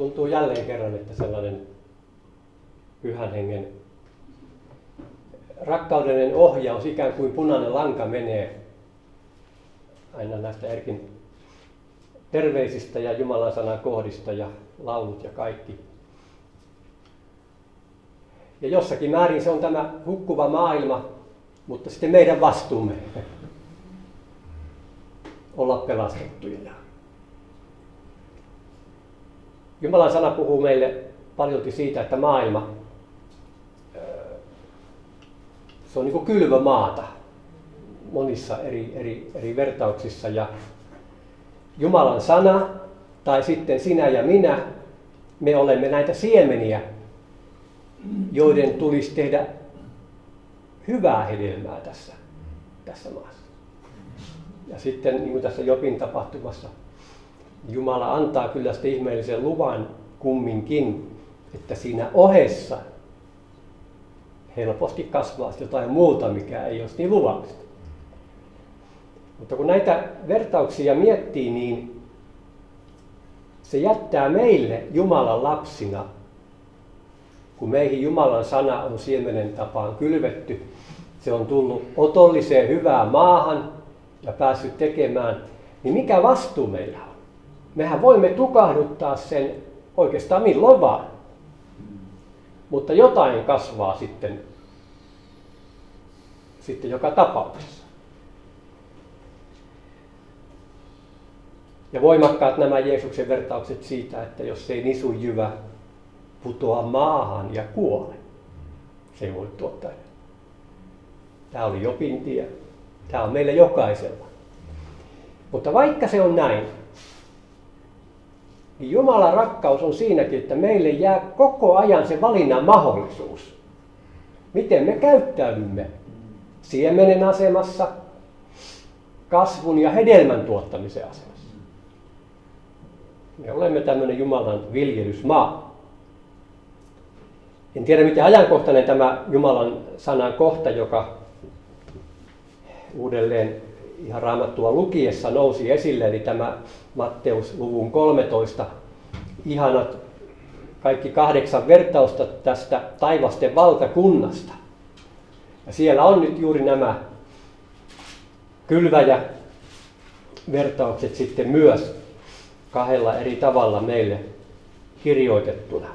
tuntuu jälleen kerran, että sellainen Pyhän Hengen rakkaudellinen ohjaus, ikään kuin punainen lanka menee aina näistä Erkin terveisistä ja Jumalan sanan kohdista ja laulut ja kaikki. Ja jossakin määrin se on tämä hukkuva maailma, mutta sitten meidän vastuumme olla pelastettuja. Jumalan sana puhuu meille paljolti siitä, että maailma se on niin kuin kylvömaata monissa eri vertauksissa. Ja Jumalan sana, tai sitten sinä ja minä, me olemme näitä siemeniä, joiden tulisi tehdä hyvää hedelmää tässä maassa. Ja sitten niin kuin tässä Jobin tapahtumassa, Jumala antaa kyllä sitten ihmeellisen luvan kumminkin, että siinä ohessa helposti kasvaa jotain muuta, mikä ei ole niin luvallista. Mutta kun näitä vertauksia miettii, niin se jättää meille Jumalan lapsina, kun meihin Jumalan sana on siemenen tapaan kylvetty, se on tullut otolliseen hyvään maahan ja päässyt tekemään, niin mikä vastuu meillä on? Mehän voimme tukahduttaa sen oikeastaan milloin vaan, mutta jotain kasvaa sitten joka tapauksessa. Ja voimakkaat nämä Jeesuksen vertaukset siitä, että jos ei nisujyvä putoa maahan ja kuole, se ei voi tuottaa. Tämä oli Jobin tie. Tämä on meille jokaisella. Mutta vaikka se on näin, niin Jumalan rakkaus on siinäkin, että meille jää koko ajan se valinnan mahdollisuus. Miten me käyttäydymme siemenen asemassa, kasvun ja hedelmän tuottamisen asemassa. Me olemme tämmöinen Jumalan viljelysmaa. En tiedä, miten ajankohtainen tämä Jumalan sanan kohta, joka uudelleen ihan Raamattua lukiessa nousi esille, eli tämä Matteus luvun 13, ihanat kaikki 8 vertausta tästä taivasten valtakunnasta. Ja siellä on nyt juuri nämä kylväjä-vertaukset sitten myös 2 eri tavalla meille kirjoitettuna.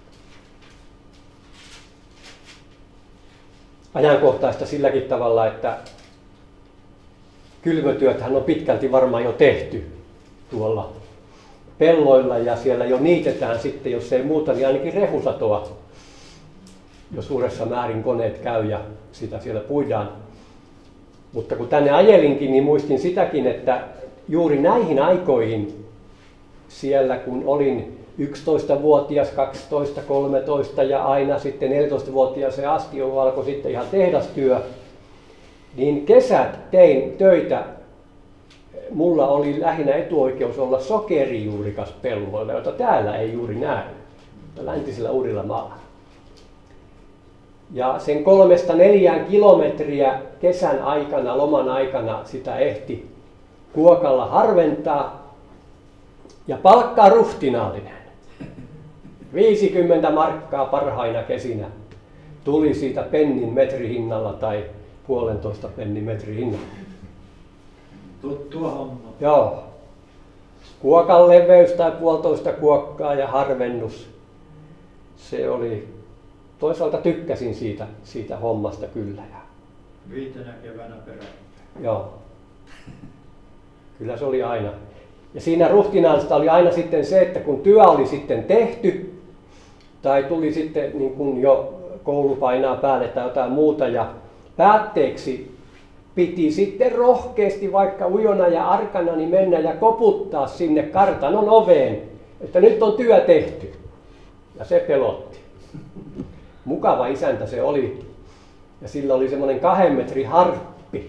Ajankohtaista silläkin tavalla, että kylvötyöthän on pitkälti varmaan jo tehty tuolla pelloilla ja siellä jo niitetään sitten, jos ei muuta, niin ainakin rehusatoa, jos suuressa määrin koneet käy ja sitä siellä puidaan. Mutta kun tänne ajelinkin, niin muistin sitäkin, että juuri näihin aikoihin siellä, kun olin 11-vuotias, 12, 13 ja aina sitten 14-vuotias asti, jolloin alkoi sitten ihan tehdastyö, niin kesät tein töitä. Mulla oli lähinnä etuoikeus olla sokerijuurikas pelloilla, jota täällä ei juuri näy, mutta läntisellä Uudellamaalla. Ja sen 3-4 kilometriä kesän aikana, loman aikana sitä ehti kuokalla harventaa ja palkkaa ruhtinaallinen. 50 markkaa parhaina kesinä tuli siitä pennin metrihinnalla tai 1,5 pennin metrihinnalla. Tuttua homma. Joo. Kuokan leveys tai 1,5 kuokkaa ja harvennus. Se oli, toisaalta tykkäsin siitä hommasta kyllä. 5 keväänä peräkkäin. Joo. Kyllä se oli aina. Ja siinä ruhtinaallista oli aina sitten se, että kun työ oli sitten tehty, tai tuli sitten niin kuin jo koulupainaa päälle tai jotain muuta, ja päätteeksi piti sitten rohkeasti, vaikka ujona ja arkana, niin mennä ja koputtaa sinne kartanon oveen, että nyt on työ tehty. Ja se pelotti. Mukava isäntä se oli. Ja sillä oli semmoinen 2 metrin harppi,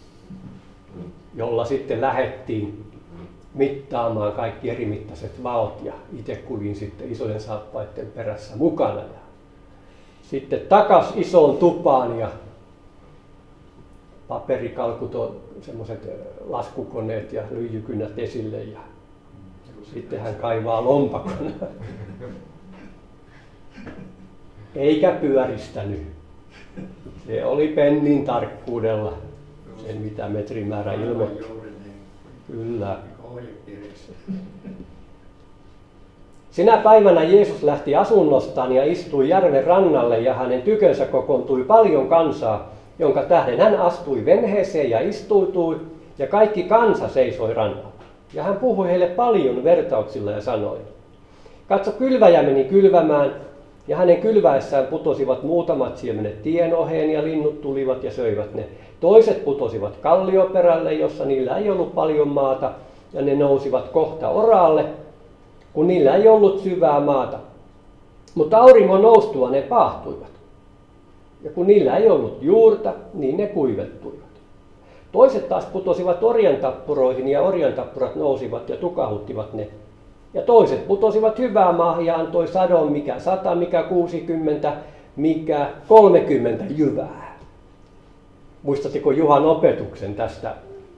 jolla sitten lähdettiin mittaamaan kaikki eri mittaiset vaot. Ja itse kuljin sitten isojen saappaiden perässä mukana. Ja sitten takas isoon tupaan ja paperikalkut, semmoiset laskukoneet ja lyijykynät esille. Ja Sitten hän kaivaa lompakon. Eikä pyöristänyt. Se oli pennin tarkkuudella sen, mitä metrimäärä ilmoitti. Kyllä. Sinä päivänä Jeesus lähti asunnostaan ja istui järven rannalle ja hänen tykönsä kokoontui paljon kansaa, jonka tähden hän astui venheeseen ja istuutui ja kaikki kansa seisoi rannalla. Ja hän puhui heille paljon vertauksilla ja sanoi, katso, kylväjä meni kylvämään ja hänen kylväessään putosivat muutamat siemenet tien oheen ja linnut tulivat ja söivät ne. Toiset putosivat kallioperälle, jossa niillä ei ollut paljon maata ja ne nousivat kohta oraalle, kun niillä ei ollut syvää maata. Mutta auringon noustua ne paahtuivat. Ja kun niillä ei ollut juurta, niin ne kuivettuivat. Toiset taas putosivat orjantappuroihin ja orjantappurat nousivat ja tukahuttivat ne. Ja toiset putosivat hyvää maahan ja antoi sadon, mikä 100, mikä 60, mikä 30 jyvää. Muistatteko Juhan opetuksen tästä,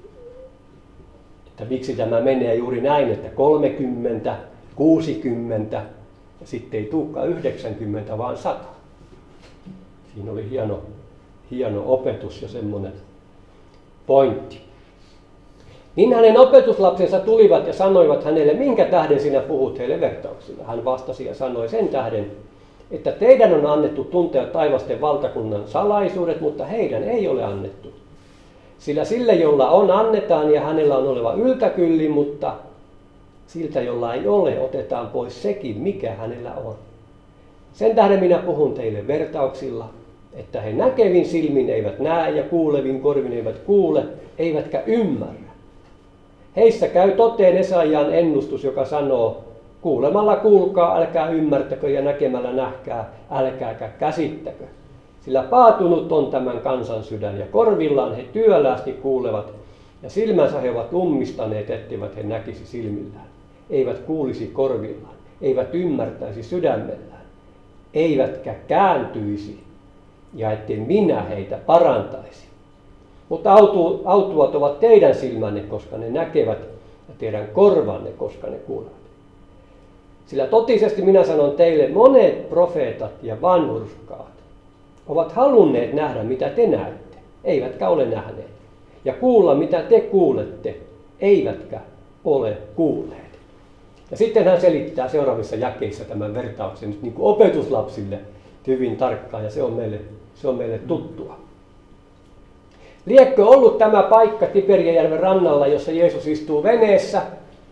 että miksi tämä menee juuri näin, että 30, 60 ja sitten ei tulekaan 90, vaan 100. Siinä oli hieno opetus ja semmoinen pointti. Niin hänen opetuslapsensa tulivat ja sanoivat hänelle, minkä tähden sinä puhut heille vertauksilla. Hän vastasi ja sanoi sen tähden, että teidän on annettu tuntea taivasten valtakunnan salaisuudet, mutta heidän ei ole annettu. Sillä sille, jolla on, annetaan ja hänellä on oleva yltäkylli, mutta siltä, jolla ei ole, otetaan pois sekin, mikä hänellä on. Sen tähden minä puhun teille vertauksilla, että he näkevin silmin eivät näe ja kuulevin korvin eivät kuule, eivätkä ymmärrä. Heissä käy toteen Esaiaan ennustus, joka sanoo, kuulemalla kuulkaa, älkää ymmärtäkö, ja näkemällä nähkää, älkääkä käsittäkö. Sillä paatunut on tämän kansan sydän, ja korvillaan he työläästi kuulevat, ja silmänsä he ovat ummistaneet, etteivät he näkisi silmillään. Eivät kuulisi korvillaan, eivät ymmärtäisi sydämellään, eivätkä kääntyisi, ja ettei minä heitä parantaisi. Mutta autuat ovat teidän silmänne, koska ne näkevät, ja teidän korvanne, koska ne kuulevat. Sillä totisesti minä sanon teille, monet profeetat ja vanhurskaat ovat halunneet nähdä, mitä te näette, eivätkä ole nähneet. Ja kuulla, mitä te kuulette, eivätkä ole kuulleet. Ja sitten hän selittää seuraavissa jakeissa tämän vertauksen nyt niin kuin opetuslapsille hyvin tarkkaan, ja se on meille tuttua. Liekkö ollut tämä paikka Tiberiajärven rannalla, jossa Jeesus istuu veneessä,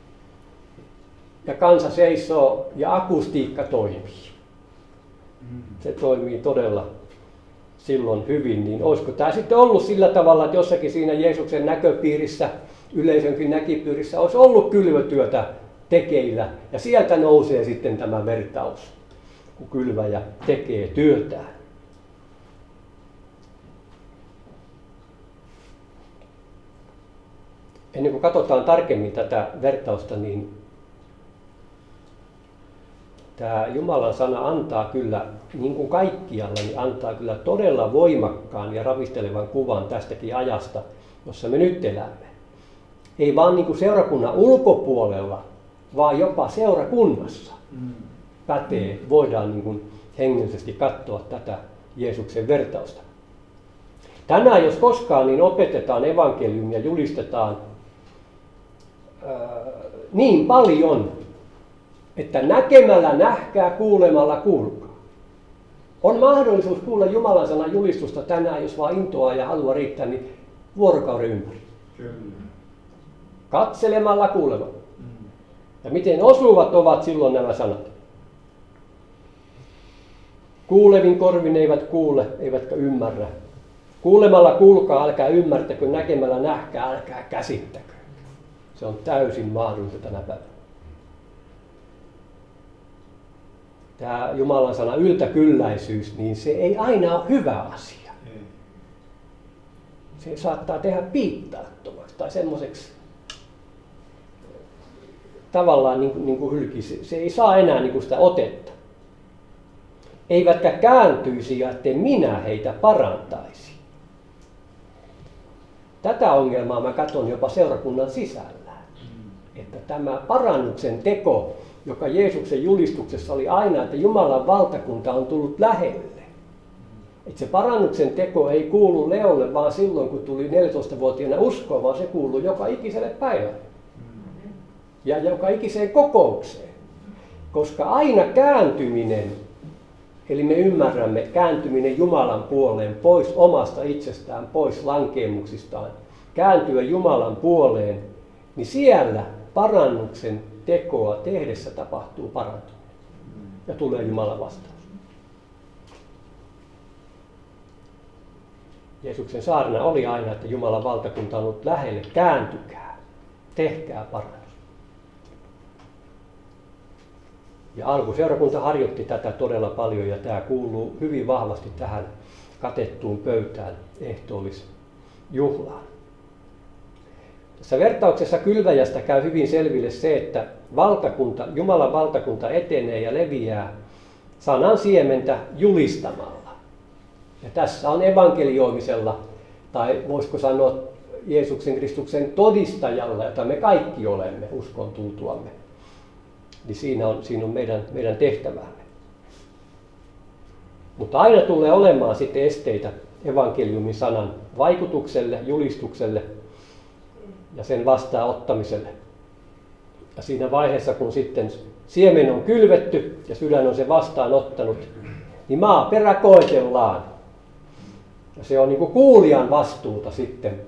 ja kansa seisoo ja akustiikka toimii. Se toimii todella silloin hyvin. Niin olisiko tämä sitten ollut sillä tavalla, että jossakin siinä Jeesuksen näköpiirissä, yleisönkin näköpiirissä olisi ollut kylvötyötä tekeillä. Ja sieltä nousee sitten tämä vertaus, kun kylväjä tekee työtään. Ennen kuin katsotaan tarkemmin tätä vertausta, niin tämä Jumalan sana antaa kyllä, niin kuin kaikkialla, niin antaa kyllä todella voimakkaan ja ravistelevan kuvan tästäkin ajasta, jossa me nyt elämme. Ei vaan niin kuin seurakunnan ulkopuolella, vaan jopa seurakunnassa pätee, voidaan niin kuin hengellisesti katsoa tätä Jeesuksen vertausta. Tänään, jos koskaan, niin opetetaan evankeliumia ja julistetaan niin paljon, että näkemällä nähkää, kuulemalla kuulkaa. On mahdollisuus kuulla Jumalan sanan julistusta tänään, jos vaan intoa ja halua riittää, niin vuorokauden ympäri. Kyllä. Katselemalla kuulemalla. Ja miten osuvat ovat silloin nämä sanat. Kuulevin korvin eivät kuule, eivätkä ymmärrä. Kuulemalla kuulkaa, älkää ymmärtäkö, näkemällä nähkää, älkää käsittäkö. Se on täysin mahdollista tänä päivänä. Tämä Jumalan sana yltäkylläisyys, niin se ei aina ole hyvä asia. Se saattaa tehdä piittaattomaksi tai semmoiseksi tavallaan niin kuin hylki. Se ei saa enää niin kuin sitä otetta. Eivätkä kääntyisi ja ettei minä heitä parantaisi. Tätä ongelmaa mä katson jopa seurakunnan sisällä. että tämä parannuksen teko, joka Jeesuksen julistuksessa oli aina, että Jumalan valtakunta on tullut lähelle. Että se parannuksen teko ei kuulu Leolle vaan silloin, kun tuli 14-vuotiaana uskoa, vaan se kuuluu joka ikiselle päivälle. Ja joka ikiseen kokoukseen. Koska aina kääntyminen, eli me ymmärrämme kääntyminen Jumalan puoleen, pois omasta itsestään, pois lankeemuksistaan, kääntyä Jumalan puoleen, niin siellä parannuksen tekoa tehdessä tapahtuu parantuminen. Ja tulee Jumalan vastaus. Jeesuksen saarna oli aina, että Jumalan valtakunta on ollut lähelle, kääntykää, tehkää parannus. Ja alkuseurakunta harjoitti tätä todella paljon ja tämä kuuluu hyvin vahvasti tähän katettuun pöytään ehtoollisjuhlaan. Tässä vertauksessa kylväjästä käy hyvin selville se, että Jumalan valtakunta etenee ja leviää sanan siementä julistamalla. Ja tässä on evankelioimisella, tai voisiko sanoa Jeesuksen Kristuksen todistajalla, jota me kaikki olemme uskon tultuamme. Niin siinä on meidän tehtävämme. Mutta aina tulee olemaan sitten esteitä evankeliumin sanan vaikutukselle, julistukselle ja sen vastaanottamiselle. Ja siinä vaiheessa, kun sitten siemen on kylvetty ja sydän on se vastaanottanut, niin maaperä koetellaan. Ja se on niin kuin kuulijan vastuuta sitten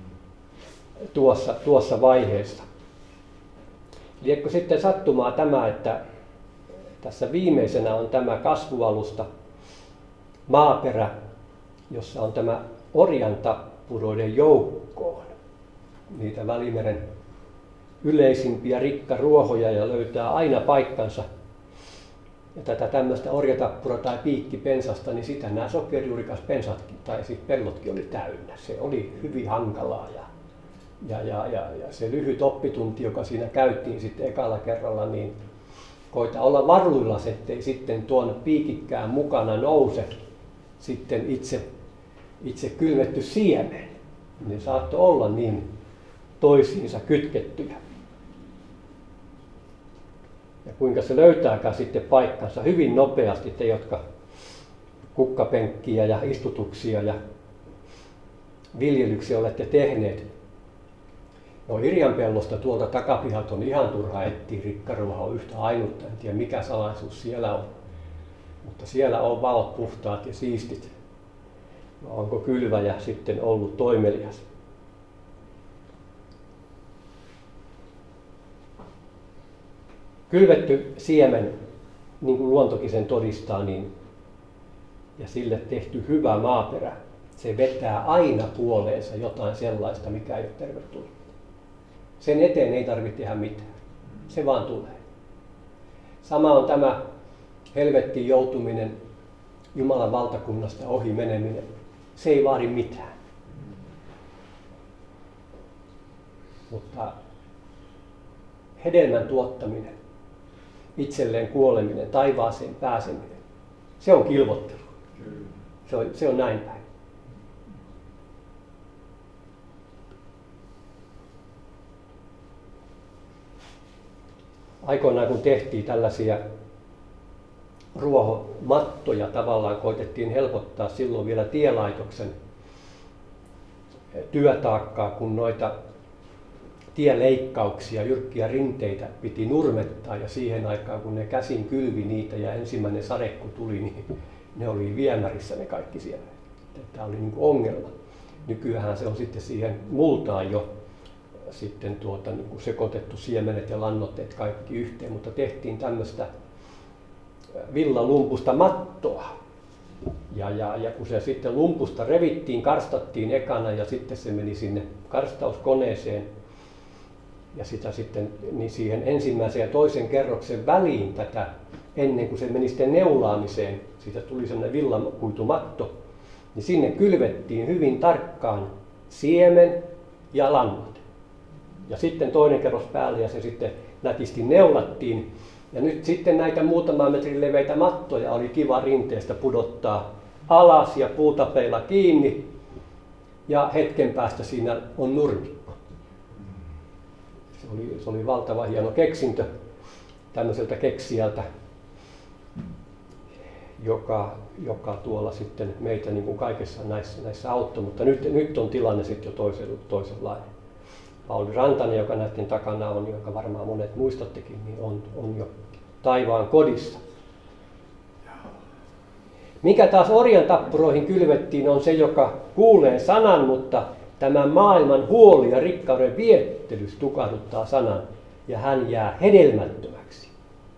tuossa vaiheessa. Liekö sitten sattumaa tämä, että tässä viimeisenä on tämä kasvualusta, maaperä, jossa on tämä orjantappuroiden joukkoon. Niitä Välimeren yleisimpiä rikkaruohoja ja löytää aina paikkansa. Ja tätä tämmöistä orjatappura tai piikkipensasta, niin sitä nämä sokerijuurikaspensatkin tai siis pellotkin oli täynnä. Se oli hyvin hankalaa ja se lyhyt oppitunti, joka siinä käytiin sitten ekalla kerralla, niin koita olla varuilla, ettei sitten tuon piikikkään mukana nouse sitten itse kylvetty siemen. Ne saattoi olla niin toisiinsa kytkettyjä. Ja kuinka se löytääkään sitten paikkansa hyvin nopeasti, te jotka kukkapenkkiä ja istutuksia ja viljelyksiä olette tehneet. No Irjanpellosta tuolta takapihalta on ihan turha etsiä rikkaruohoa yhtä ainutta, en tiedä mikä salaisuus siellä on. Mutta siellä on valot puhtaat ja siistit. No, onko kylväjä sitten ollut toimelias? Kylvetty siemen, niin kuin luontokin sen todistaa, niin, ja sille tehty hyvä maaperä, se vetää aina puoleensa jotain sellaista, mikä ei ole tervetullut. Sen eteen ei tarvitse tehdä mitään. Se vaan tulee. Sama on tämä helvettiin joutuminen, Jumalan valtakunnasta ohi meneminen. Se ei vaadi mitään. Mutta hedelmän tuottaminen, itselleen kuoleminen, taivaaseen pääseminen, se on kilvottelu. Se on näin päin. Aikoinaan kun tehtiin tällaisia ruohomattoja, tavallaan koitettiin helpottaa silloin vielä tielaitoksen työtaakkaa, kun noita tieleikkauksia, jyrkkiä rinteitä piti nurmettaa ja siihen aikaan kun ne käsin kylvi niitä ja ensimmäinen sade kun tuli, niin ne oli viemärissä ne kaikki siellä. Tämä oli niin kuin ongelma. Nykyään se on sitten siihen multaan jo sitten niin kuin sekoitettu siemenet ja lannoitteet kaikki yhteen, mutta tehtiin tämmöistä villalumpusta mattoa. Ja kun se sitten lumpusta revittiin, karstattiin ekana ja sitten se meni sinne karstauskoneeseen ja sitä sitten niin siihen ensimmäisen ja toisen kerroksen väliin tätä ennen kuin se meni sitten neulaamiseen, siitä tuli sellainen villakuitumatto, niin sinne kylvettiin hyvin tarkkaan siemen ja lannoite. Ja sitten toinen kerros päälle ja se sitten nätisti neulattiin. Ja nyt sitten näitä muutaman metrin leveitä mattoja oli kiva rinteestä pudottaa alas ja puutapeilla kiinni. Ja hetken päästä siinä on nurmikko. Se oli valtava hieno keksintö tämmöiseltä keksijältä, joka tuolla sitten meitä niin kuin kaikessa näissä auttoi, mutta nyt on tilanne sitten jo toisenlainen. Pauli Rantanen, joka näiden takana on, joka varmaan monet muistattekin, niin on jo taivaan kodissa. Mikä taas orjan tappuroihin kylvettiin, on se, joka kuulee sanan, mutta tämän maailman huoli ja rikkauden viettelys tukahduttaa sanan, ja hän jää hedelmättömäksi.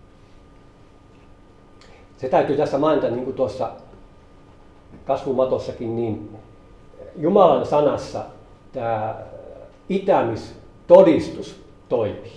Se täytyy tässä mainita, niin kuin tuossa kasvumatossakin, niin Jumalan sanassa tämä itämistodistus toimii.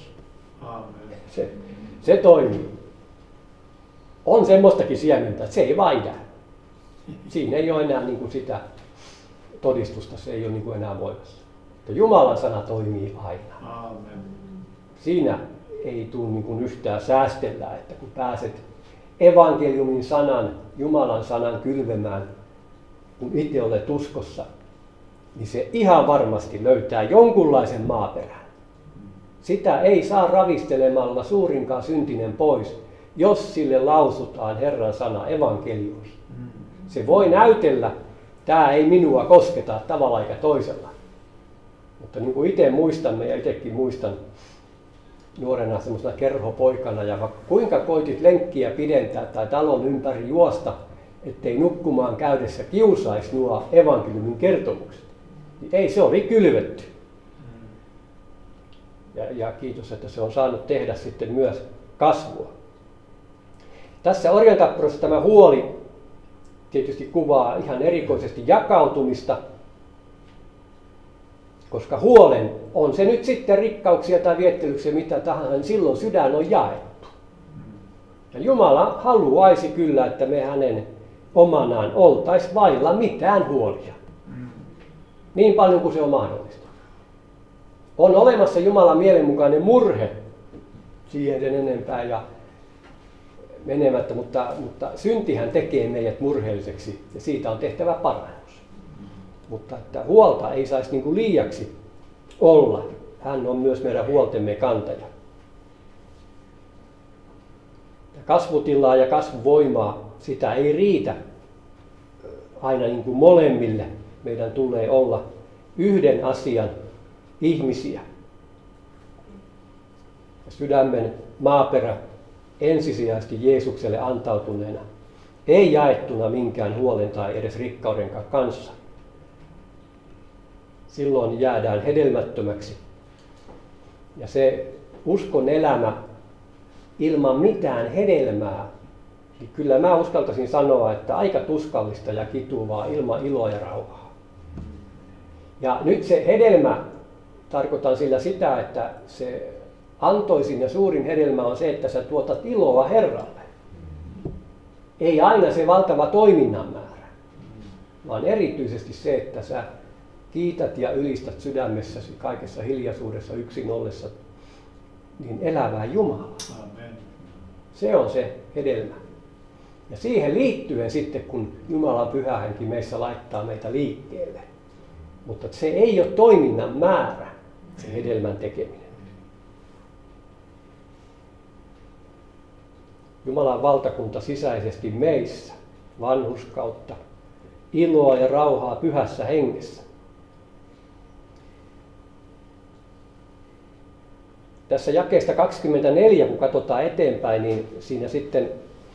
Se toimii. On semmoistakin siementä, että se ei vaihda. Siinä ei ole enää niin kuin sitä todistusta, se ei ole niin kuin enää voimassa. Mutta Jumalan sana toimii aina. Aamen. Siinä ei tule niin kuin yhtään säästellä, että kun pääset evankeliumin sanan, Jumalan sanan kylvemään, kun itse olet uskossa, niin se ihan varmasti löytää jonkunlaisen maaperän. Sitä ei saa ravistelemalla suurinkaan syntinen pois, jos sille lausutaan Herran sana evankeliumi. Se voi näytellä, tämä ei minua kosketa tavalla eikä toisella. Mutta niin kuin itse muistamme ja itsekin muistan nuorena semmoisena kerhopoikana, ja vaikka kuinka koitit lenkkiä pidentää tai talon ympäri juosta, ettei nukkumaan käydessä kiusaisi nuo evankeliumin kertomukset, niin ei, se oli kylvetty. Ja kiitos, että se on saanut tehdä sitten myös kasvua. Tässä orjantappurossa tämä huoli tietysti kuvaa ihan erikoisesti jakautumista, koska huolen, on se nyt sitten rikkauksia tai viettelyksiä mitä tahansa, niin silloin sydän on jaettu. Ja Jumala haluaisi kyllä, että me hänen omanaan oltaisiin vailla mitään huolia. Niin paljon kuin se on mahdollista. On olemassa Jumalan mielenmukainen murhe, siihen sen enempää ja menemättä, mutta syntihän tekee meidät murheelliseksi ja siitä on tehtävä parannus. Mutta että huolta ei saisi niin kuin liiaksi olla. Hän on myös meidän huoltemme kantaja. Kasvutilaa ja kasvuvoimaa, sitä ei riitä aina niin kuin molemmille. Meidän tulee olla yhden asian ihmisiä. Sydämen maaperä ensisijaisesti Jeesukselle antautuneena, ei jaettuna minkään huolen tai edes rikkauden kanssa. Silloin jäädään hedelmättömäksi. Ja se uskon elämä ilman mitään hedelmää, niin kyllä mä uskaltaisin sanoa, että aika tuskallista ja kituvaa ilman iloa ja rauhaa. Ja nyt se hedelmä, tarkoitan sillä sitä, että se antoisin ja suurin hedelmä on se, että sä tuotat iloa Herralle. Ei aina se valtava toiminnan määrä, vaan erityisesti se, että sä kiität ja ylistät sydämessäsi kaikessa hiljaisuudessa yksin ollessa niin elävää Jumalaa. Amen. Se on se hedelmä. Ja siihen liittyen sitten, kun Jumalan Pyhä Henki meissä laittaa meitä liikkeelle. Mutta se ei ole toiminnan määrä, se hedelmän tekeminen. Jumalan valtakunta sisäisesti meissä, vanhurskautta, iloa ja rauhaa pyhässä hengessä. Tässä jakeesta 24, kun katsotaan eteenpäin, niin siinä sitten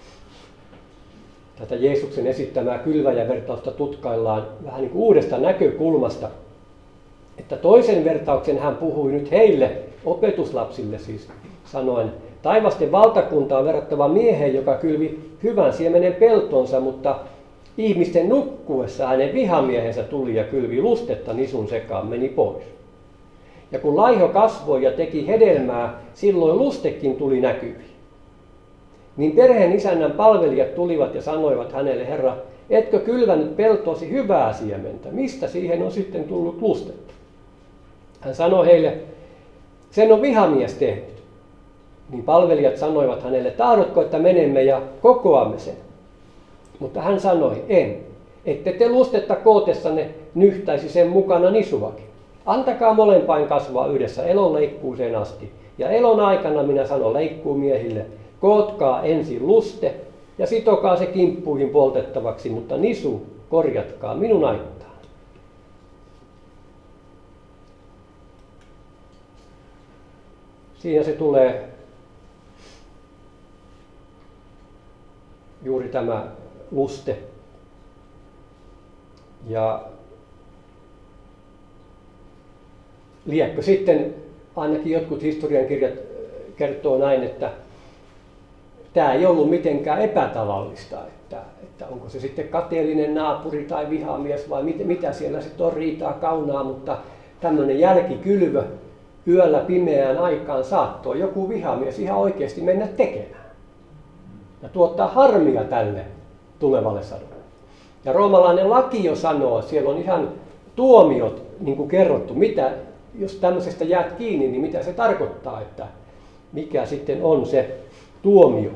tätä Jeesuksen esittämää kylväjävertausta tutkaillaan vähän niin kuin uudesta näkökulmasta. Että toisen vertauksen hän puhui nyt heille, opetuslapsille siis, sanoen, taivasten valtakunta on verrattava mieheen, joka kylvi hyvän siemenen peltonsa, mutta ihmisten nukkuessa hänen vihamiehensä tuli ja kylvi lustetta nisun sekaan, meni pois. Ja kun laiho kasvoi ja teki hedelmää, silloin lustekin tuli näkyviin. Niin perheen isännän palvelijat tulivat ja sanoivat hänelle, Herra, etkö kylvänyt peltoosi hyvää siementä? Mistä siihen on sitten tullut lustetta? Hän sanoi heille, sen on vihamies tehnyt. Niin palvelijat sanoivat hänelle, tahdotko, että menemme ja kokoamme sen? Mutta hän sanoi, en. Ette te lustetta kootessanne nyhtäisi sen mukana nisuakin. Antakaa molempain kasvaa yhdessä elonleikkuuseen asti. Ja elon aikana minä sanon leikkuumiehille, kootkaa ensin luste ja sitokaa se kimppuihin poltettavaksi, mutta nisu korjatkaa minun aittaan. Siinä se tulee juuri tämä luste. Ja liekkö sitten, ainakin jotkut historiankirjat kertoo näin, että tämä ei ollut mitenkään epätavallista, että onko se sitten kateellinen naapuri tai vihamies vai mitä siellä sitten on, riitaa, kaunaa, mutta tämmöinen jälkikylvö yöllä pimeään aikaan saattoi joku vihamies ihan oikeasti mennä tekemään ja tuottaa harmia tälle tulevalle sadolle. Ja roomalainen laki jo sanoo, siellä on ihan tuomiot niin kuin kerrottu, mitä, jos tämmöisestä jäät kiinni, niin mitä se tarkoittaa, että mikä sitten on se tuomio.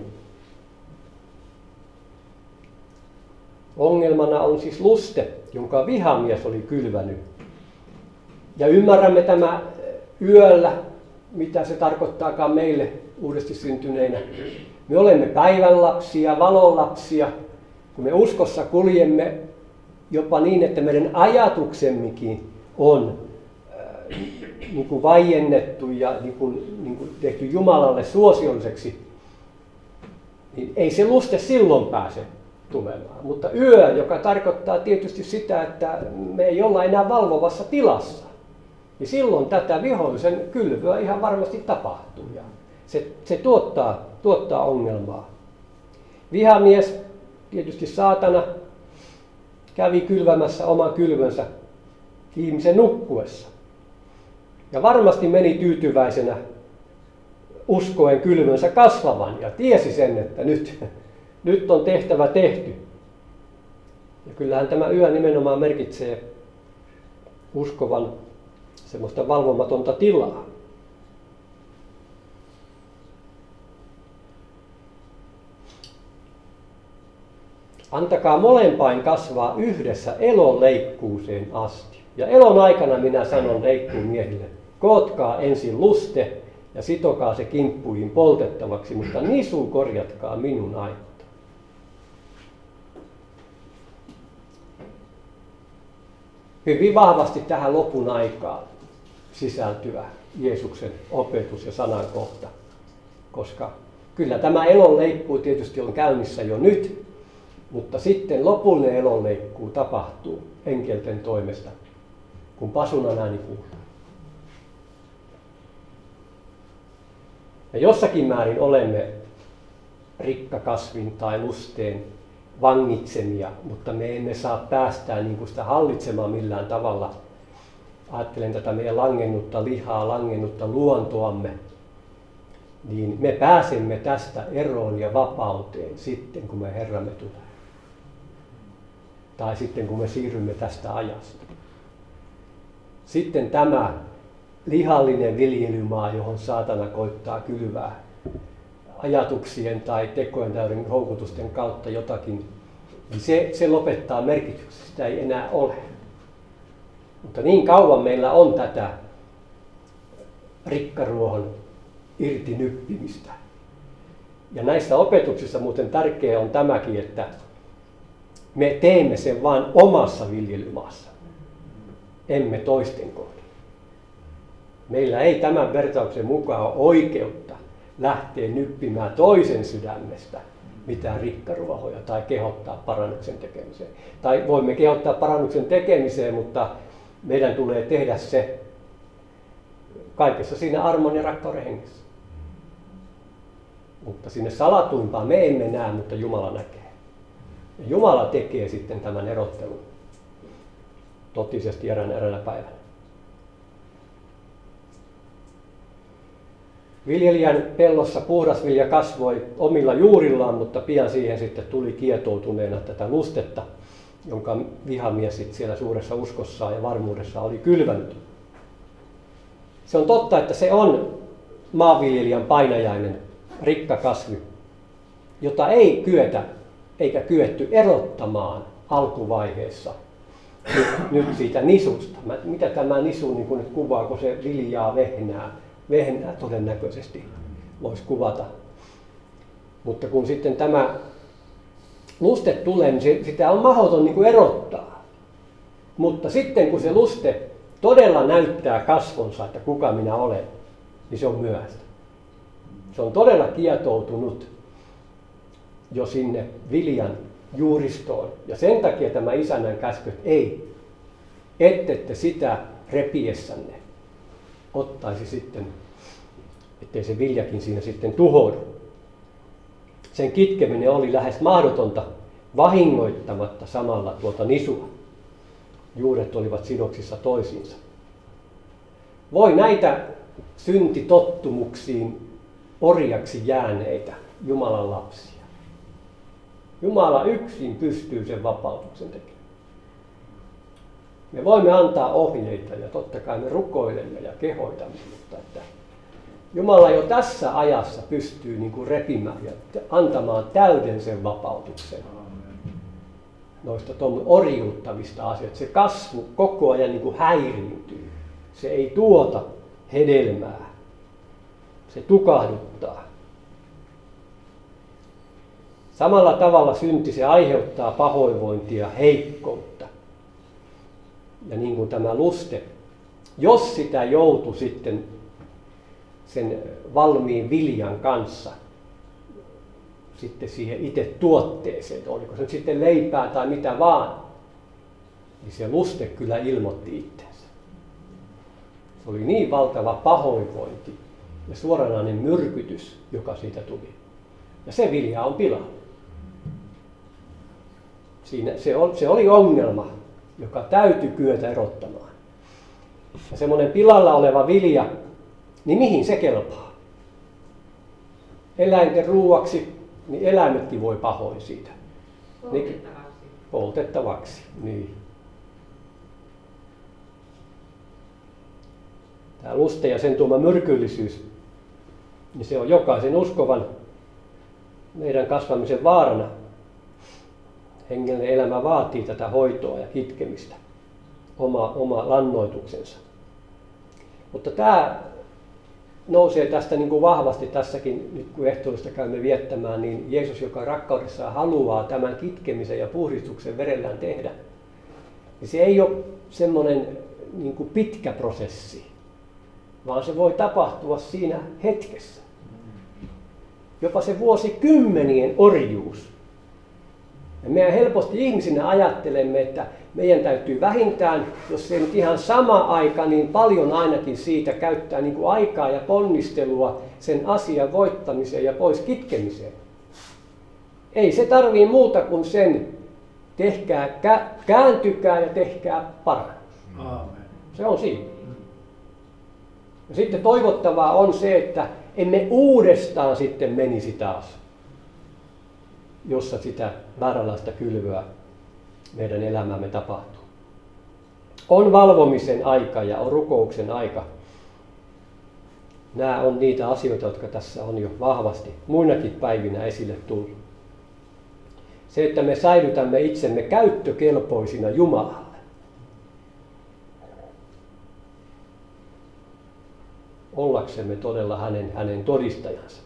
Ongelmana on siis luste, jonka vihamies oli kylvänyt. Ja ymmärrämme tämä yöllä, mitä se tarkoittaakaan meille uudesti syntyneinä. Me olemme päivänlapsia, valonlapsia, kun me uskossa kuljemme jopa niin, että meidän ajatuksemmekin on niin kuin vaiennettu ja niin kuin tehty Jumalalle suosiolliseksi, niin ei se luste silloin pääse tulemaan. Mutta yö, joka tarkoittaa tietysti sitä, että me ei olla enää valvovassa tilassa, niin silloin tätä vihollisen kylvyä ihan varmasti tapahtuu. Ja se tuottaa ongelmaa. Vihamies, tietysti saatana, kävi kylvämässä oman kylvönsä ihmisen nukkuessa. Ja varmasti meni tyytyväisenä uskoen kylvönsä kasvavan ja tiesi sen, että nyt on tehtävä tehty. Ja kyllähän tämä yö nimenomaan merkitsee uskovan semmoista valvomatonta tilaa. Antakaa molempain kasvaa yhdessä elonleikkuuseen asti. Ja elon aikana minä sanon leikkuumiehille, kootkaa ensin luste ja sitokaa se kimppuihin poltettavaksi, mutta nisu korjatkaa minun aittaan. Hyvin vahvasti tähän lopun aikaan sisältyvä Jeesuksen opetus ja sanankohta, koska kyllä tämä elonleikkuu tietysti on käynnissä jo nyt, mutta sitten lopullinen elonleikkuu tapahtuu enkelten toimesta, kun pasunan ääni kuuluu. Ja jossakin määrin olemme rikkakasvin tai lusteen vangitsemia, mutta me emme saa päästää niin kuin sitä hallitsemaan millään tavalla. Ajattelen tätä meidän langennutta lihaa, langennutta luontoamme, niin me pääsemme tästä eroon ja vapauteen sitten, kun me Herramme tulee. Tai sitten, kun me siirrymme tästä ajasta. Sitten tämä lihallinen viljelymaa, johon saatana koittaa kylvää ajatuksien tai tekojen täyden houkutusten kautta jotakin, niin se lopettaa merkityksen. Sitä ei enää ole. Mutta niin kauan meillä on tätä rikkaruohon irti nyppimistä. Ja näissä opetuksissa muuten tärkeää on tämäkin, että me teemme sen vain omassa viljelymaassa, emme toisten kohdalla. Meillä ei tämän vertauksen mukaan ole oikeutta lähteä nyppimään toisen sydämestä mitään rikkaruohoja tai kehottaa parannuksen tekemiseen. Tai voimme kehottaa parannuksen tekemiseen, mutta meidän tulee tehdä se kaikessa siinä armon ja rakkauden hengessä. Mutta sinne salatuimpaan me emme näe, mutta Jumala näkee. Ja Jumala tekee sitten tämän erottelun totisesti eräänä päivänä. Viljelijän pellossa puhdasvilja kasvoi omilla juurillaan, mutta pian siihen sitten tuli kietoutuneena tätä lustetta, jonka vihamies sitten siellä suuressa uskossaan ja varmuudessa oli kylvänyt. Se on totta, että se on maanviljelijän painajainen rikkakasvi, jota ei kyetä eikä kyetty erottamaan alkuvaiheessa nyt siitä nisusta. Mitä tämä nisu niin nyt kuvaa, kun se viljaa vehnää todennäköisesti voisi kuvata. Mutta kun sitten tämä luste tulee, niin sitä on mahdoton niin kuin erottaa. Mutta sitten kun se luste todella näyttää kasvonsa, että kuka minä olen, niin se on myöhäistä. Se on todella kietoutunut jo sinne viljan juuristoon. Ja sen takia tämä isännän käsky, että ei, ettette sitä repiessänne ottaisi sitten, ettei se viljakin siinä sitten tuhoudu. Sen kitkeminen oli lähes mahdotonta vahingoittamatta samalla tuota nisua. Juuret olivat sidoksissa toisiinsa. Voi näitä syntitottumuksiin orjaksi jääneitä Jumalan lapsia. Jumala yksin pystyy sen vapautuksen tekemään. Me voimme antaa ohjeita ja totta kai me rukoilemme ja kehoitamme, mutta että Jumala jo tässä ajassa pystyy niin kuin repimään ja antamaan täyden sen vapautuksen noista orjuuttavista asioista. Se kasvu koko ajan niin kuin häiriintyy. Se ei tuota hedelmää. Se tukahduttaa. Samalla tavalla synti se aiheuttaa pahoinvointia, heikkoutta. Ja niin kuin tämä luste, jos sitä joutui sitten sen valmiin viljan kanssa sitten siihen itse tuotteeseen, oliko se nyt sitten leipää tai mitä vaan, niin se luste kyllä ilmoitti itseensä. Se oli niin valtava pahoinvointi ja suoranainen myrkytys, joka siitä tuli. Ja se vilja on pilalla. Se oli ongelma, joka täytyi kyetä erottamaan. Ja semmoinen pilalla oleva vilja, niin mihin se kelpaa? Eläinten ruuaksi, niin eläimetkin voi pahoin siitä. Poltettavaksi. Niin. Tämä luste ja sen tuoma myrkyllisyys, niin se on jokaisen uskovan meidän kasvamisen vaarana. Hengellinen elämä vaatii tätä hoitoa ja kitkemistä, oma lannoituksensa. Mutta tämä nousee tästä niin kuin vahvasti tässäkin, nyt kun ehtoollista käymme viettämään, niin Jeesus, joka rakkaudessaan haluaa tämän kitkemisen ja puhdistuksen verellään tehdä, niin se ei ole semmoinen niin kuin pitkä prosessi, vaan se voi tapahtua siinä hetkessä. Jopa se vuosikymmenien orjuus. Ja meidän helposti ihmisinä ajattelemme, että meidän täytyy vähintään, jos ei nyt ihan sama aika, niin paljon ainakin siitä käyttää niin kuin aikaa ja ponnistelua sen asian voittamiseen ja pois kitkemiseen. Ei se tarvii muuta kuin sen, tehkää, kääntykää ja tehkää parannus. Se on siinä. Ja sitten toivottavaa on se, että emme uudestaan sitten menisi taas, jossa sitä vääränlaista kylvyä meidän elämämme tapahtuu. On valvomisen aika ja on rukouksen aika. Nämä on niitä asioita, jotka tässä on jo vahvasti muinakin päivinä esille tullut. Se, että me säilytämme itsemme käyttökelpoisina Jumalalle. Ollaksemme todella hänen todistajansa.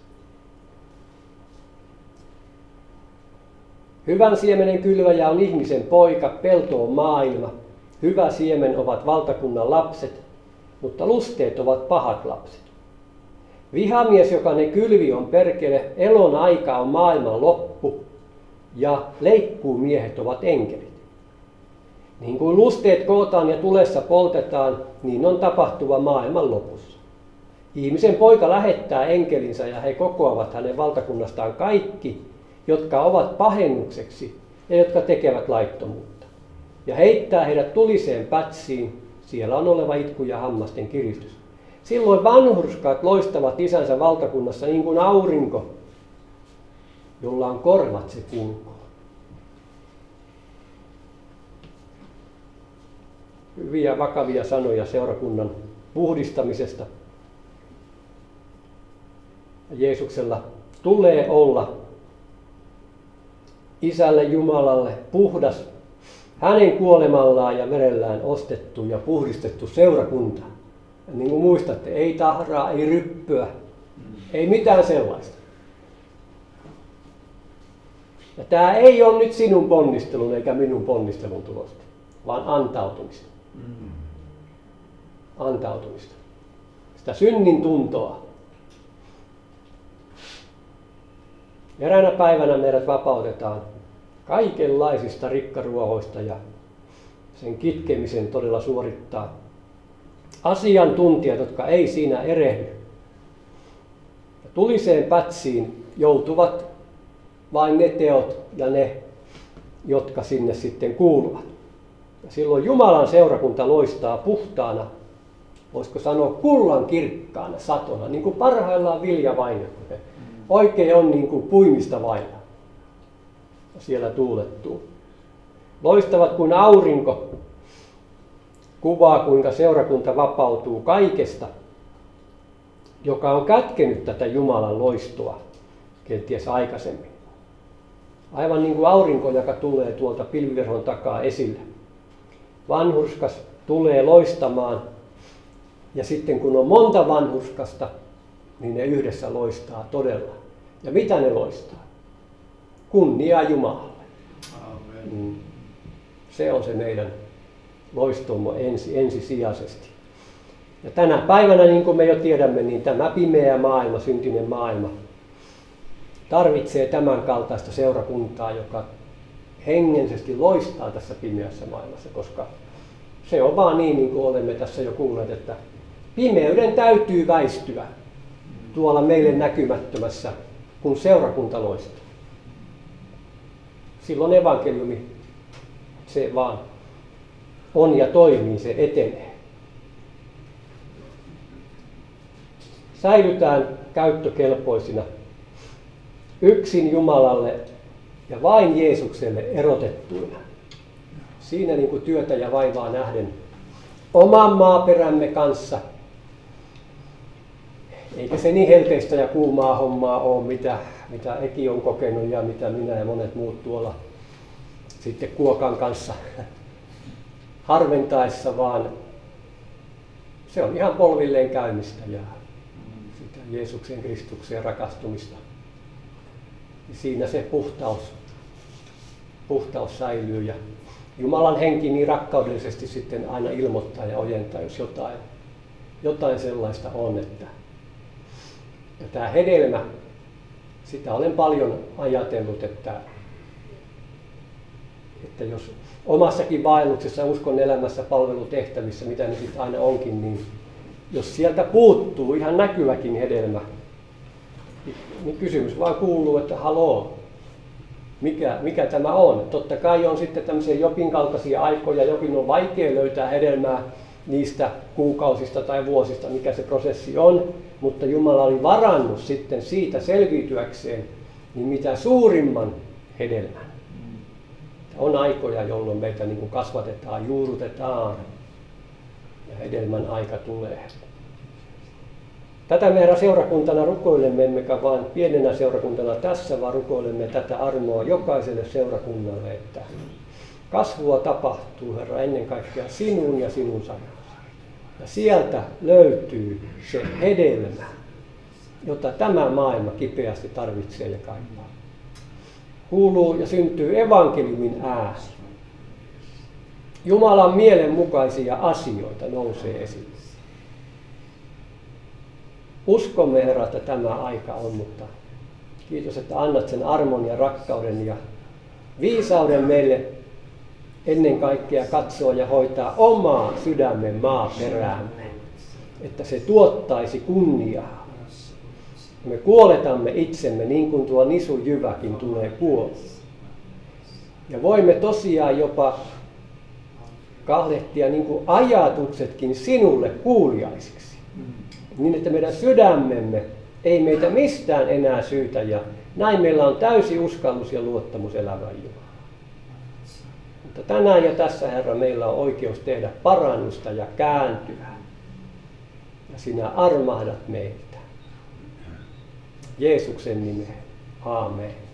Hyvän siemenen kylväjä on ihmisen poika, pelto on maailma. Hyvä siemen ovat valtakunnan lapset, mutta lusteet ovat pahat lapset. Vihamies, joka ne kylvi, on perkele, elon aika on maailman loppu, ja leikkuumiehet ovat enkelit. Niin kuin lusteet kootaan ja tulessa poltetaan, niin on tapahtuva maailman lopussa. Ihmisen poika lähettää enkelinsä ja he kokoavat hänen valtakunnastaan kaikki, jotka ovat pahennukseksi ja jotka tekevät laittomuutta. Ja heittää heidät tuliseen pätsiin, siellä on oleva itku ja hammasten kiristys. Silloin vanhurskaat loistavat isänsä valtakunnassa niin kuin aurinko, jolla on korvat se kulkoo. Hyviä vakavia sanoja seurakunnan puhdistamisesta. Jeesuksella tulee olla Isälle Jumalalle puhdas hänen kuolemallaan ja verellään ostettu ja puhdistettu seurakunta. Ja niin kuin muistatte, ei tahraa, ei ryppyä, ei mitään sellaista. Ja tämä ei ole nyt sinun ponnistelun eikä minun ponnistelun tulosta, vaan antautumista. Antautumista. Sitä synnin tuntoa. Eräänä päivänä meidät vapautetaan kaikenlaisista rikkaruohoista ja sen kitkemisen todella suorittaa asiantuntijat, jotka ei siinä erehdy. Ja tuliseen pätsiin joutuvat vain ne teot ja ne, jotka sinne sitten kuuluvat. Ja silloin Jumalan seurakunta loistaa puhtaana, voisiko sanoa kullan kirkkaana satona, niin kuin parhaillaan viljavainio. Oikein on niin kuin puimista vailla. Siellä tuulettuu. Loistavat kuin aurinko, kuvaa kuinka seurakunta vapautuu kaikesta, joka on kätkenyt tätä Jumalan loistoa kenties aikaisemmin. Aivan niin kuin aurinko, joka tulee tuolta pilviverhon takaa esille. Vanhurskas tulee loistamaan ja sitten kun on monta vanhurskasta, niin ne yhdessä loistaa todella. Ja mitä ne loistaa? Kunnia Jumalalle. Amen. Se on se meidän loistomme ensisijaisesti. Ja tänä päivänä, niin kuin me jo tiedämme, niin tämä pimeä maailma, syntinen maailma, tarvitsee tämän kaltaista seurakuntaa, joka hengellisesti loistaa tässä pimeässä maailmassa, koska se on vaan niin kuin olemme tässä jo kuulleet, että pimeyden täytyy väistyä tuolla meille näkymättömässä, kun seurakunta loistaa. Silloin evankeliumi, se vaan on ja toimii, se etenee. Säilytään käyttökelpoisina yksin Jumalalle ja vain Jeesukselle erotettuina. Siinä niin kuin työtä ja vaivaa nähden oman maaperämme kanssa. Eikä se niin helteistä ja kuumaa hommaa ole, mitä Eki on kokenut ja mitä minä ja monet muut tuolla sitten kuokan kanssa harventaessa, vaan se on ihan polvilleen käymistä ja sitä Jeesuksen Kristukseen rakastumista. Ja siinä se puhtaus säilyy ja Jumalan henki niin rakkaudellisesti sitten aina ilmoittaa ja ojentaa, jos jotain sellaista on. Ja tämä hedelmä, sitä olen paljon ajatellut, että jos omassakin vaelluksessa, uskon elämässä, palvelutehtävissä, mitä ne sitten aina onkin, niin jos sieltä puuttuu ihan näkyväkin hedelmä, niin kysymys vaan kuuluu, että haloo, mikä tämä on? Totta kai on sitten tämmöisiä Jobin kaltaisia aikoja, Jobin on vaikea löytää hedelmää niistä kuukausista tai vuosista, mikä se prosessi on, mutta Jumala oli varannut sitten siitä selviytyäkseen niin mitä suurimman hedelmän. On aikoja, jolloin meitä niin kuin kasvatetaan, juurrutetaan ja hedelmän aika tulee. Tätä me Herra seurakuntana rukoilemme, emmekä vain pienenä seurakuntana tässä, vaan rukoilemme tätä armoa jokaiselle seurakunnalle, että kasvua tapahtuu, Herra, ennen kaikkea sinun ja sinun sanasi. Ja sieltä löytyy se hedelmä, jota tämä maailma kipeästi tarvitsee ja kaipaa. Kuuluu ja syntyy evankeliumin ääni. Jumalan mielenmukaisia asioita nousee esille. Uskomme, Herra, että tämä aika on, mutta kiitos, että annat sen armon ja rakkauden ja viisauden meille ennen kaikkea katsoa ja hoitaa omaa sydämen maaperäämme, että se tuottaisi kunniaa. Me kuoletamme itsemme niin kuin tuo nisujyväkin tulee kuolla. Ja voimme tosiaan jopa kahlehtia niin kuin ajatuksetkin sinulle kuuliaisiksi. Niin, että meidän sydämemme ei meitä mistään enää syytä ja näin meillä on täysi uskallus ja luottamus elävään Jumalaan. Mutta tänään ja tässä, Herra, meillä on oikeus tehdä parannusta ja kääntyä. Ja sinä armahdat meitä. Jeesuksen nimeen. Aamen.